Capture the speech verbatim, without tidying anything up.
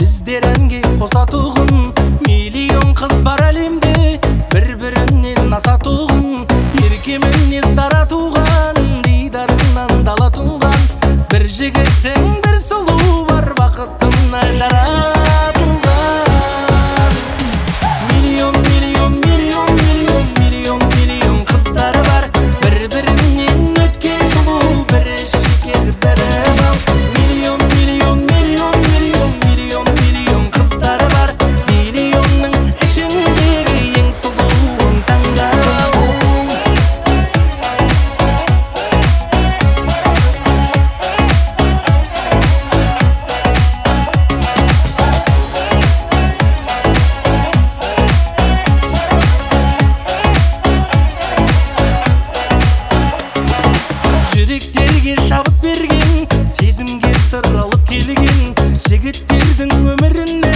Біздерінге қосатуғын, миллион қыз бар әлемде, бір-бірінен асатуғын, еркеменнен дара туған, дидарынан дала туған. Бір жігіттің бір сұлу бар, бақытына жаратылған. Миллион, миллион, миллион, миллион, миллион, миллион қыздары бар, бір-бірінен өткен сұлу, бірі шекер, бірі бал. Миллион, миллион, миллион, миллион, миллион, миллион қыздары бар, миллионның ішіндегі ең сұлуын таңдап ал. Жүректерге шабыт берген, сезімге сыр алып келген, жігіттердің өмірін